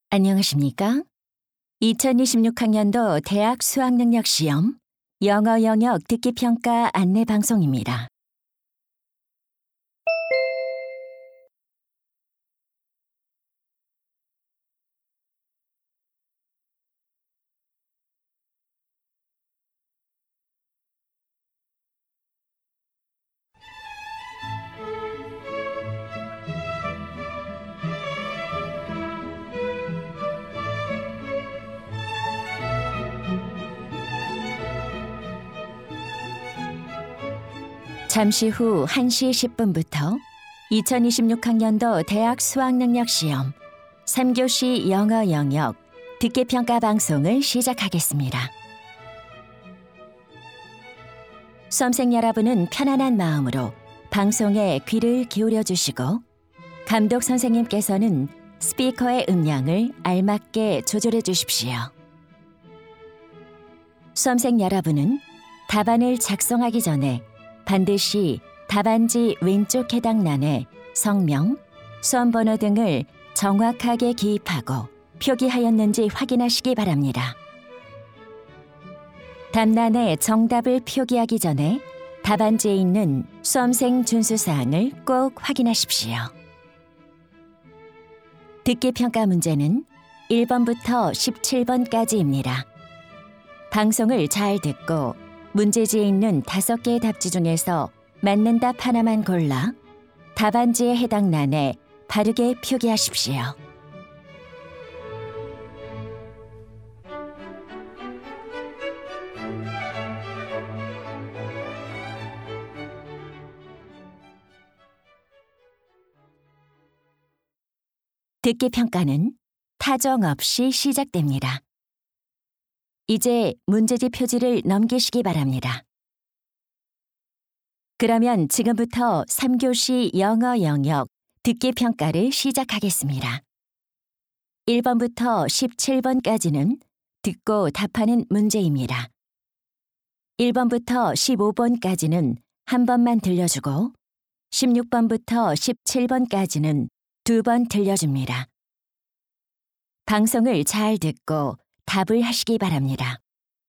안녕하십니까? 2026학년도 대학 수학능력시험 영어 영역 듣기평가 안내 방송입니다. 잠시 후 1시 10분부터 2026학년도 대학 수학능력시험 3교시 영어 영역 듣기평가 방송을 시작하겠습니다. 수험생 여러분은 편안한 마음으로 방송에 귀를 기울여 주시고 감독 선생님께서는 스피커의 음량을 알맞게 조절해 주십시오. 수험생 여러분은 답안을 작성하기 전에 반드시 답안지 왼쪽 해당란에 성명, 수험번호 등을 정확하게 기입하고 표기하였는지 확인하시기 바랍니다. 답란에 정답을 표기하기 전에 답안지에 있는 수험생 준수사항을 꼭 확인하십시오. 듣기평가 문제는 1번부터 17번까지입니다. 방송을 잘 듣고 문제지에 있는 5개의 답지 중에서 맞는 답 하나만 골라 답안지에 해당 란에 바르게 표기하십시오. 듣기평가는 타정 없이 시작됩니다. 이제 문제지 표지를 넘기시기 바랍니다. 그러면 지금부터 3교시 영어 영역 듣기평가를 시작하겠습니다. 1번부터 17번까지는 듣고 답하는 문제입니다. 1번부터 15번까지는 한 번만 들려주고 16번부터 17번까지는 2번 들려줍니다. 방송을 잘 듣고 답을 하시기 바랍니다.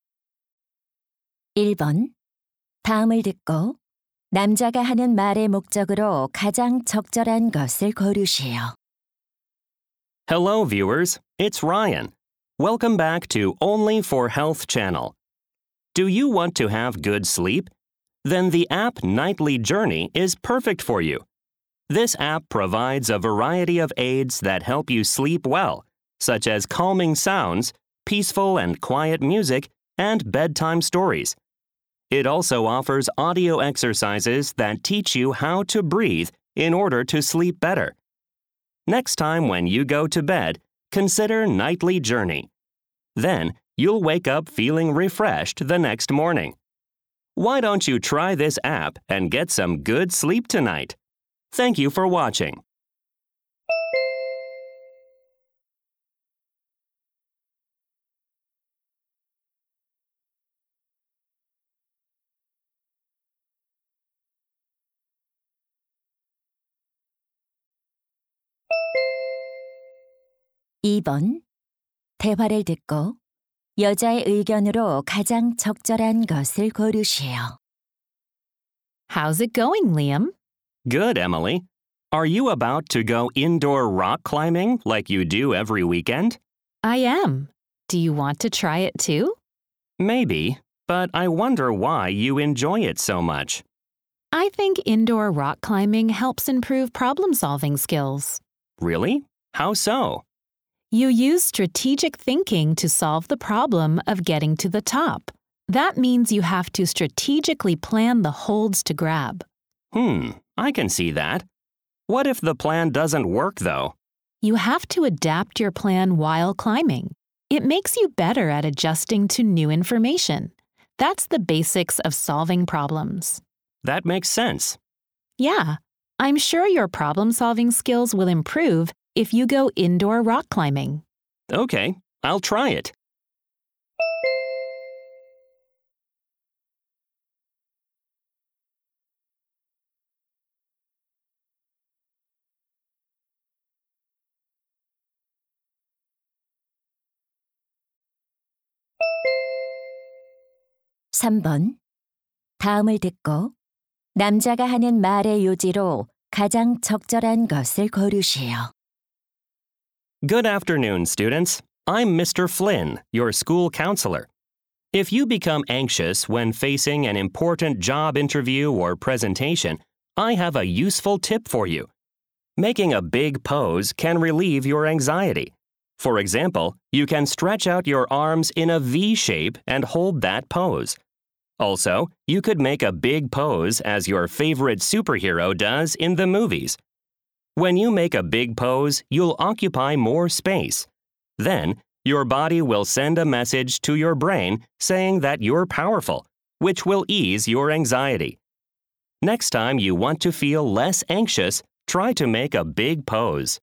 1번. 다음을 듣고 남자가 하는 말의 목적으로 가장 적절한 것을 고르시오. Hello, viewers. It's Ryan. Welcome back to Only for Health channel. Do you want to have good sleep? Then the app Nightly Journey is perfect for you. This app provides a variety of aids that help you sleep well, such as calming sounds, peaceful and quiet music, and bedtime stories. It also offers audio exercises that teach you how to breathe in order to sleep better. Next time when you go to bed, consider Nightly Journey. Then, you'll wake up feeling refreshed the next morning. Why don't you try this app and get some good sleep tonight? Thank you for watching. (2번) 대화를 듣고 여자의 의견으로 가장 적절한 것을 고르시오. How's it going, Liam? Good, Emily. Are you about to go indoor rock climbing like you do every weekend? I am. Do you want to try it too? Maybe, but I wonder why you enjoy it so much. I think indoor rock climbing helps improve problem-solving skills. Really? How so? You use strategic thinking to solve the problem of getting to the top. That means you have to strategically plan the holds to grab. I can see that. What if the plan doesn't work, though? You have to adapt your plan while climbing. It makes you better at adjusting to new information. That's the basics of solving problems. That makes sense. Yeah, I'm sure your problem-solving skills will improve if you go indoor rock climbing. Okay, I'll try it. 3번. 다음을 듣고 남자가 하는 말의 요지로 가장 적절한 것을 고르시오. Good afternoon, students. I'm Mr. Flynn, your school counselor. If you become anxious when facing an important job interview or presentation, I have a useful tip for you. Making a big pose can relieve your anxiety. For example, you can stretch out your arms in a V shape and hold that pose. Also, you could make a big pose as your favorite superhero does in the movies. When you make a big pose, you'll occupy more space. Then, your body will send a message to your brain saying that you're powerful, which will ease your anxiety. Next time you want to feel less anxious, try to make a big pose.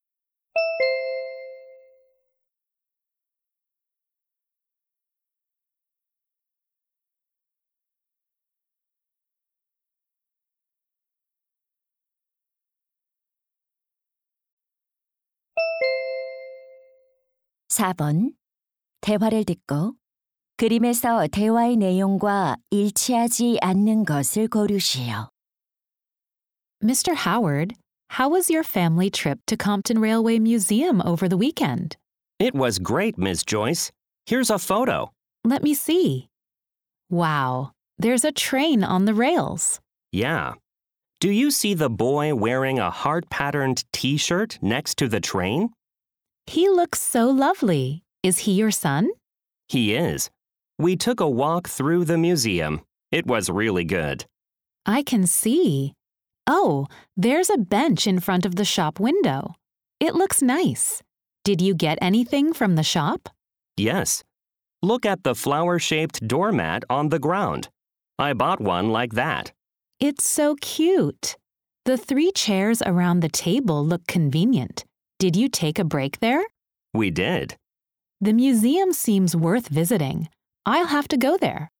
(4번) 대화를 듣고 그림에서 대화의 내용과 일치하지 않는 것을 고르시오. Mr. Howard, how was your family trip to Compton Railway Museum over the weekend? It was great, Miss Joyce. Here's a photo. Let me see. Wow, there's a train on the rails. Yeah. Do you see the boy wearing a heart-patterned T-shirt next to the train? He looks so lovely. Is he your son? He is. We took a walk through the museum. It was really good. I can see. Oh, there's a bench in front of the shop window. It looks nice. Did you get anything from the shop? Yes. Look at the flower-shaped doormat on the ground. I bought one like that. It's so cute. The 3 chairs around the table look convenient. Did you take a break there? We did. The museum seems worth visiting. I'll have to go there.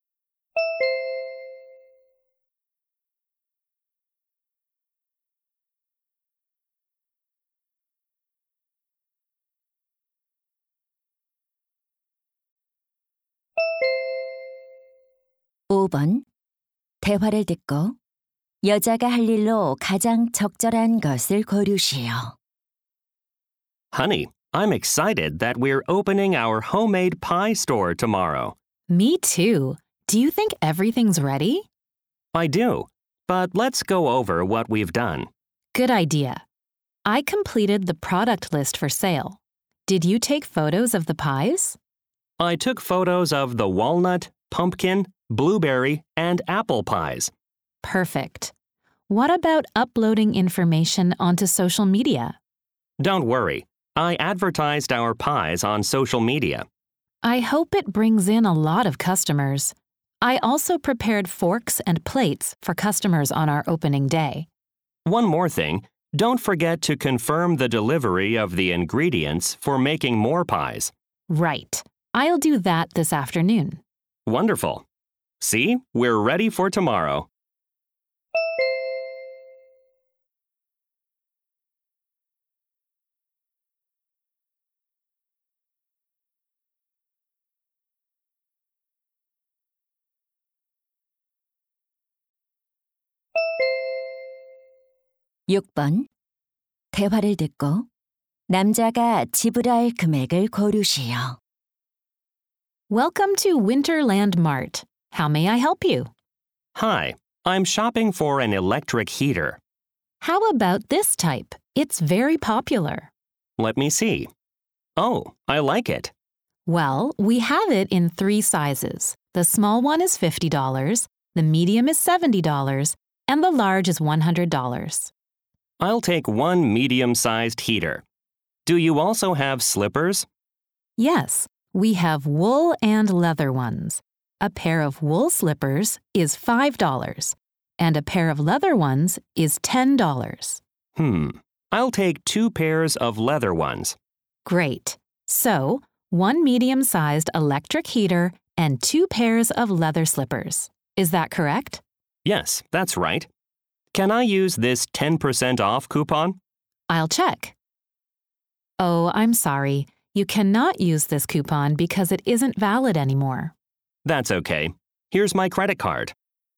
(5번) 대화를 듣고 여자가 할 일로 가장 적절한 것을 고르시오. Honey, I'm excited that we're opening our homemade pie store tomorrow. Me too. Do you think everything's ready? I do, but let's go over what we've done. Good idea. I completed the product list for sale. Did you take photos of the pies? I took photos of the walnut, pumpkin, blueberry, and apple pies. Perfect. What about uploading information onto social media? Don't worry. I advertised our pies on social media. I hope it brings in a lot of customers. I also prepared forks and plates for customers on our opening day. One more thing. Don't forget to confirm the delivery of the ingredients for making more pies. Right. I'll do that this afternoon. Wonderful. See, we're ready for tomorrow. (6번) 대화를 듣고 남자가 지불할 금액을 고르시오. Welcome to Winterland Mart. How may I help you? Hi, I'm shopping for an electric heater. How about this type? It's very popular. Let me see. Oh, I like it. Well, we have it in 3 sizes. The small one is $50, the medium is $70, and the large is $100. I'll take one medium-sized heater. Do you also have slippers? Yes, we have wool and leather ones. A pair of wool slippers is $5, and a pair of leather ones is $10. I'll take 2 pairs of leather ones. Great. So, 1 medium-sized electric heater and 2 pairs of leather slippers. Is that correct? Yes, that's right. Can I use this 10% off coupon? I'll check. Oh, I'm sorry. You cannot use this coupon because it isn't valid anymore. That's okay. Here's my credit card.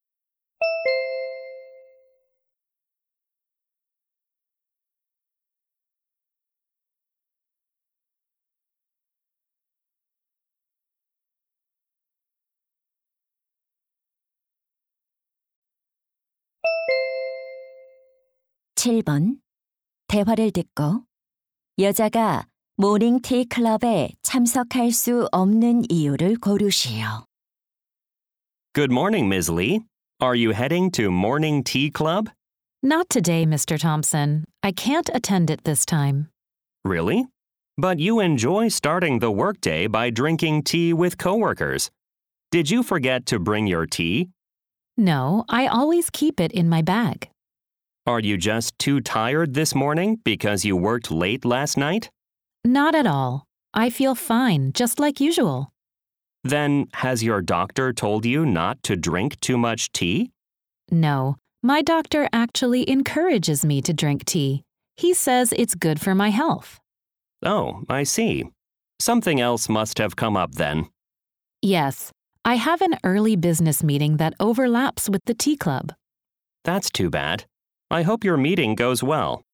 (7번) 대화를 듣고 여자가 모닝티 클럽에 참석할 수 없는 이유를 고르시오. Good morning, Ms. Lee. Are you heading to morning tea club? Not today, Mr. Thompson. I can't attend it this time. Really? But you enjoy starting the workday by drinking tea with coworkers. Did you forget to bring your tea? No, I always keep it in my bag. Are you just too tired this morning because you worked late last night? Not at all. I feel fine, just like usual. Then, has your doctor told you not to drink too much tea? No, my doctor actually encourages me to drink tea. He says it's good for my health. Oh, I see. Something else must have come up then. Yes, I have an early business meeting that overlaps with the tea club. That's too bad. I hope your meeting goes well.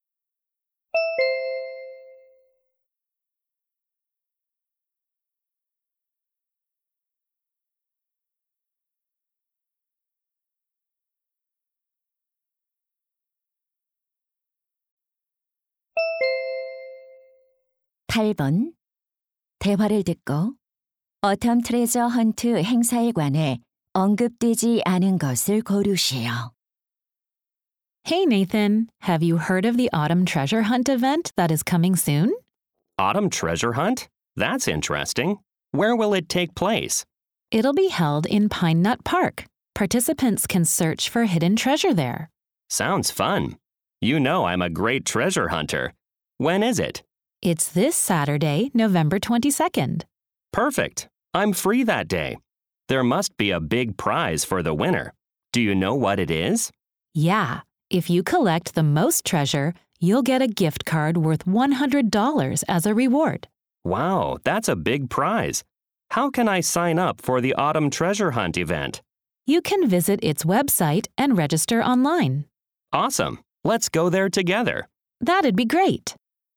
(8번) 대화를 듣고 어텀 트레저 헌트 행사에 관해 언급되지 않은 것을 고르시오. Hey, Nathan, have you heard of the Autumn Treasure Hunt event that is coming soon? Autumn treasure hunt? That's interesting. Where will it take place? It'll be held in Pine Nut Park. Participants can search for hidden treasure there. Sounds fun. You know I'm a great treasure hunter. When is it? It's this Saturday, November 22nd. Perfect. I'm free that day. There must be a big prize for the winner. Do you know what it is? Yeah, if you collect the most treasure, you'll get a gift card worth $100 as a reward. Wow, that's a big prize. How can I sign up for the Autumn Treasure Hunt event? You can visit its website and register online. Awesome. Let's go there together. That'd be great.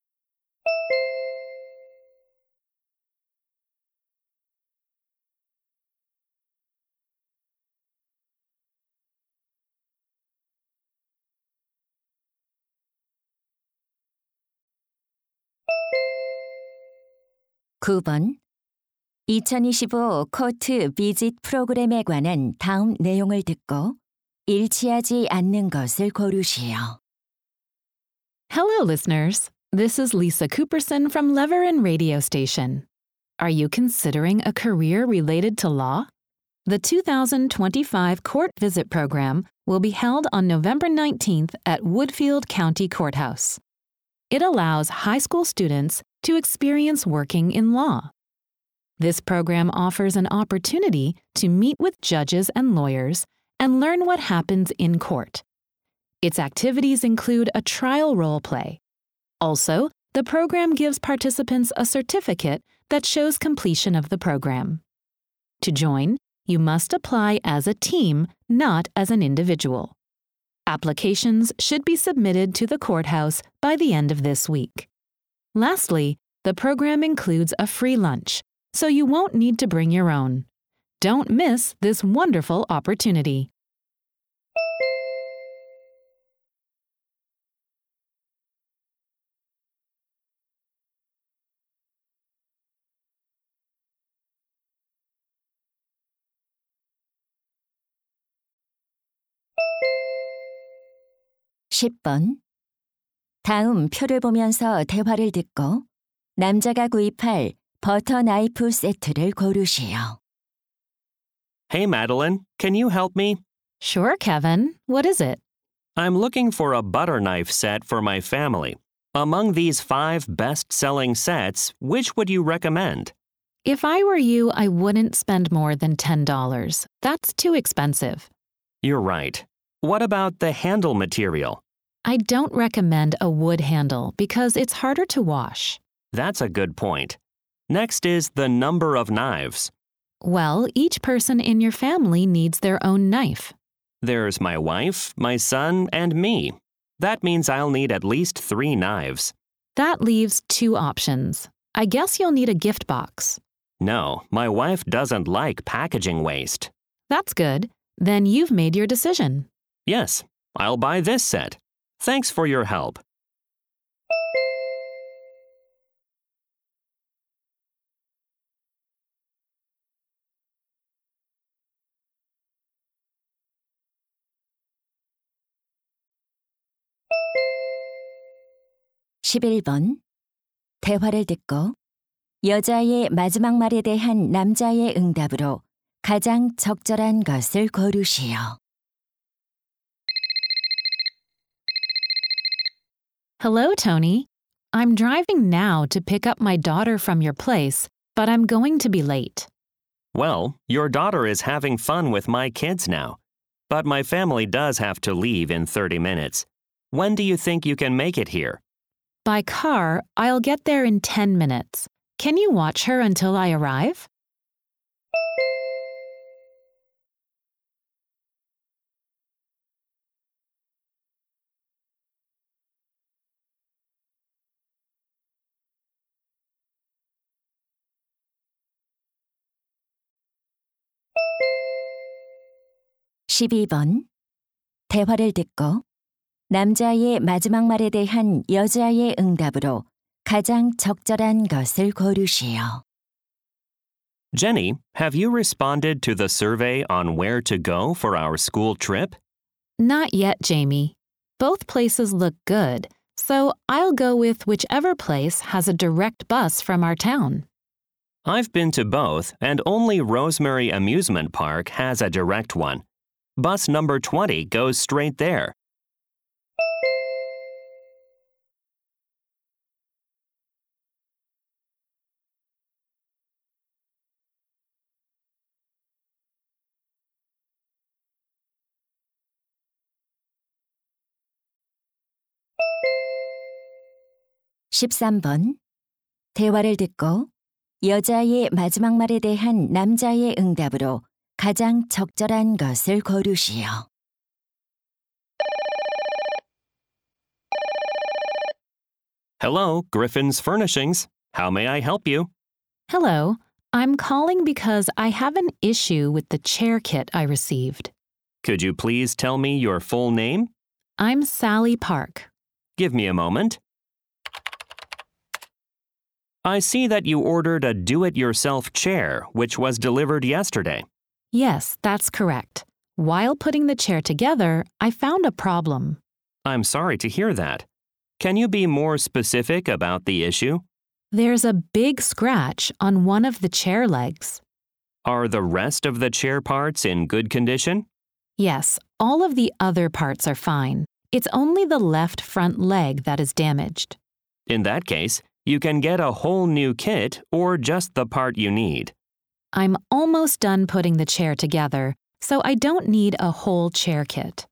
(9번) 2025 코트 비짓 프로그램에 관한 다음 내용을 듣고 일치하지 않는 것을 고르시오. Hello, listeners. This is Lisa Cooperson from Leverin Radio Station. Are you considering a career related to law? The 2025 Court Visit Program will be held on November 19th at Woodfield County Courthouse. It allows high school students to experience working in law. This program offers an opportunity to meet with judges and lawyers and learn what happens in court. Its activities include a trial role play. Also, the program gives participants a certificate that shows completion of the program. To join, you must apply as a team, not as an individual. Applications should be submitted to the courthouse by the end of this week. Lastly, the program includes a free lunch, so you won't need to bring your own. Don't miss this wonderful opportunity. (10번) 다음 표를 보면서 대화를 듣고 남자가 구입할 버터 나이프 세트를 고르시오. Hey, Madeline, can you help me? Sure, Kevin. What is it? I'm looking for a butter knife set for my family. Among these 5 best-selling sets, which would you recommend? If I were you, I wouldn't spend more than $10. That's too expensive. You're right. What about the handle material? I don't recommend a wood handle because it's harder to wash. That's a good point. Next is the number of knives. Well, each person in your family needs their own knife. There's my wife, my son, and me. That means I'll need at least 3 knives. That leaves 2 options. I guess you'll need a gift box. No, my wife doesn't like packaging waste. That's good. Then you've made your decision. Yes, I'll buy this set. Thanks for your help. (11번) 대화를 듣고 여자의 마지막 말에 대한 남자의 응답으로 가장 적절한 것을 고르시오. Hello, Tony. I'm driving now to pick up my daughter from your place, but I'm going to be late. Well, your daughter is having fun with my kids now. But my family does have to leave in 30 minutes. When do you think you can make it here? By car, I'll get there in 10 minutes. Can you watch her until I arrive? (12번) 대화를 듣고 남자의 마지막 말에 대한 여자의 응답으로 가장 적절한 것을 고르시오. Jenny, have you responded to the survey on where to go for our school trip? Not yet, Jamie. Both places look good, so I'll go with whichever place has a direct bus from our town. I've been to both, and only Rosemary Amusement Park has a direct one. Bus number 20 goes straight there. (13번) 대화를 듣고 여자의 마지막 말에 대한 남자의 응답으로 가장 적절한 것을 고르시오. Hello, Griffin's Furnishings. How may I help you? Hello. I'm calling because I have an issue with the chair kit I received. Could you please tell me your full name? I'm Sally Park. Give me a moment. I see that you ordered a do-it-yourself chair, which was delivered yesterday. Yes, that's correct. While putting the chair together, I found a problem. I'm sorry to hear that. Can you be more specific about the issue? There's a big scratch on one of the chair legs. Are the rest of the chair parts in good condition? Yes, all of the other parts are fine. It's only the left front leg that is damaged. In that case, you can get a whole new kit or just the part you need. I'm almost done putting the chair together, so I don't need a whole chair kit.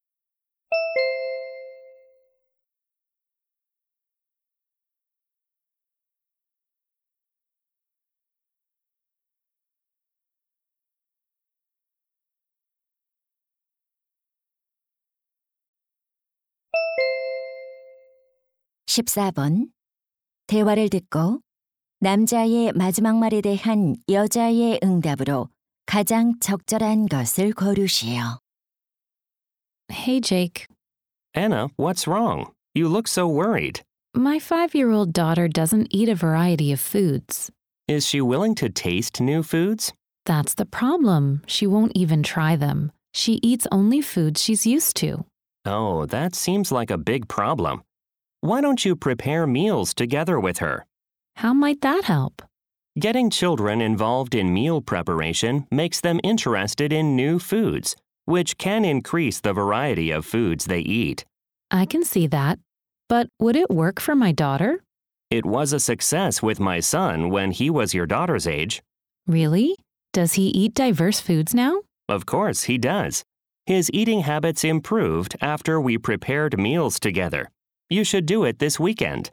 (14번) 대화를 듣고 남자의 마지막 말에 대한 여자의 응답으로 가장 적절한 것을 고르시오. Hey, Jake. Anna, what's wrong? You look so worried. My 5-year-old daughter doesn't eat a variety of foods. Is she willing to taste new foods? That's the problem. She won't even try them. She eats only foods she's used to. Oh, that seems like a big problem. Why don't you prepare meals together with her? How might that help? Getting children involved in meal preparation makes them interested in new foods, which can increase the variety of foods they eat. I can see that. But would it work for my daughter? It was a success with my son when he was your daughter's age. Really? Does he eat diverse foods now? Of course, he does. His eating habits improved after we prepared meals together. You should do it this weekend.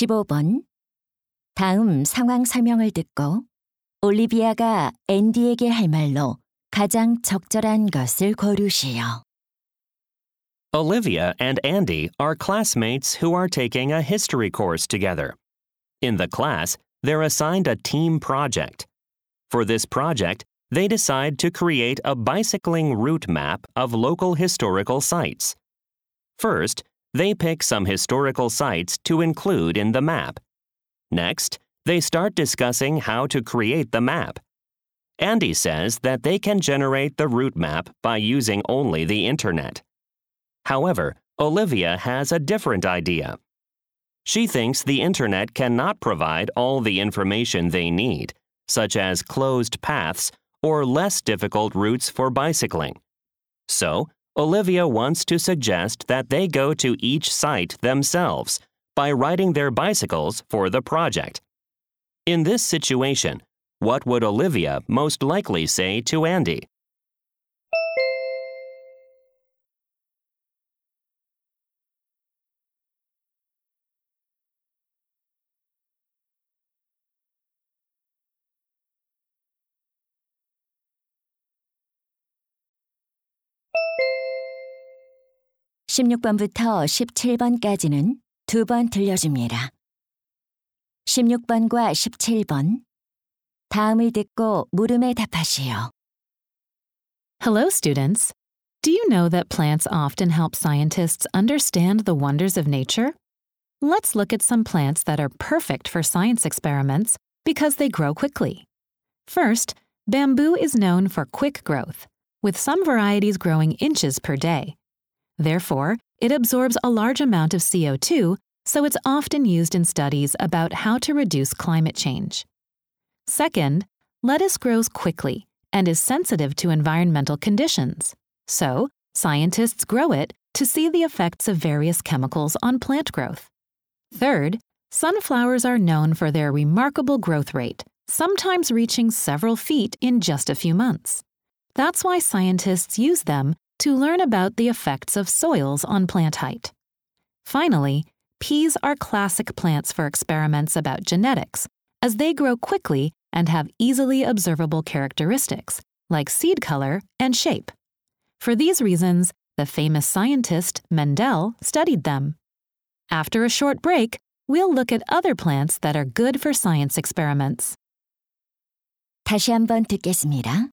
15번. 다음 상황 설명을 듣고 올리비아가 앤디에게 할 말로 가장 적절한 것을 고르시오. Olivia and Andy are classmates who are taking a history course together. In the class, they're assigned a team project. For this project, they decide to create a bicycling route map of local historical sites. First, they pick some historical sites to include in the map. Next, they start discussing how to create the map. Andy says that they can generate the route map by using only the internet. However, Olivia has a different idea. She thinks the internet cannot provide all the information they need, such as closed paths or less difficult routes for bicycling. So, Olivia wants to suggest that they go to each site themselves by riding their bicycles for the project. In this situation, what would Olivia most likely say to Andy? (16번부터 17번까지는 2번 들려줍니다. 16번과 17번. 다음을 듣고 물음에 답하시오. Hello, students. Do you know that plants often help scientists understand the wonders of nature? Let's look at some plants that are perfect for science experiments because they grow quickly. First, bamboo is known for quick growth, with some varieties growing inches per day. Therefore, it absorbs a large amount of CO2, so it's often used in studies about how to reduce climate change. Second, lettuce grows quickly and is sensitive to environmental conditions. So, scientists grow it to see the effects of various chemicals on plant growth. Third, sunflowers are known for their remarkable growth rate, sometimes reaching several feet in just a few months. That's why scientists use them to learn about the effects of soils on plant height. Finally, peas are classic plants for experiments about genetics, as they grow quickly and have easily observable characteristics, like seed color and shape. For these reasons, the famous scientist Mendel studied them. After a short break, we'll look at other plants that are good for science experiments. 다시 한번 듣겠습니다.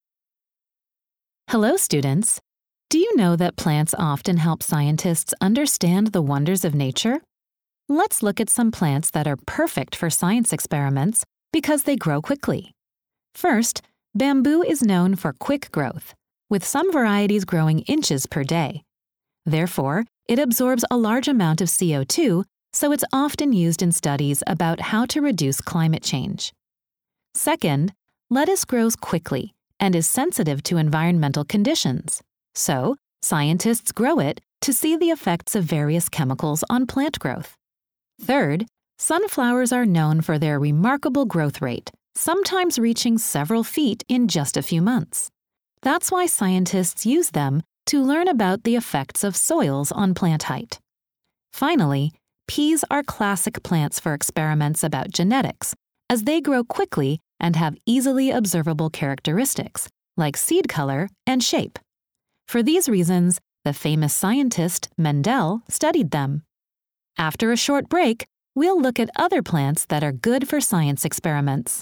Hello, students. Do you know that plants often help scientists understand the wonders of nature? Let's look at some plants that are perfect for science experiments because they grow quickly. First, bamboo is known for quick growth, with some varieties growing inches per day. Therefore, it absorbs a large amount of CO2, so it's often used in studies about how to reduce climate change. Second, lettuce grows quickly and is sensitive to environmental conditions. So, scientists grow it to see the effects of various chemicals on plant growth. Third, sunflowers are known for their remarkable growth rate, sometimes reaching several feet in just a few months. That's why scientists use them to learn about the effects of soils on plant height. Finally, peas are classic plants for experiments about genetics, as they grow quickly and have easily observable characteristics, like seed color and shape. For these reasons, the famous scientist Mendel studied them. After a short break, we'll look at other plants that are good for science experiments.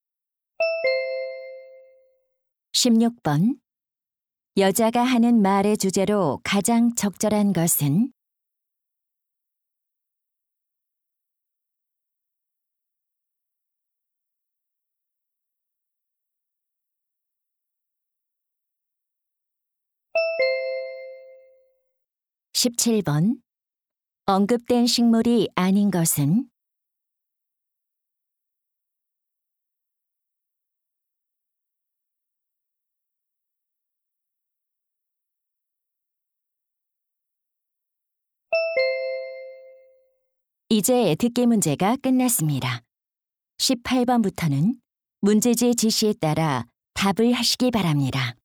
16번. 여자가 하는 말의 주제로 가장 적절한 것은? (17번) 언급된 식물이 아닌 것은? 이제 듣기 문제가 끝났습니다. 18번부터는 문제지의 지시에 따라 답을 하시기 바랍니다.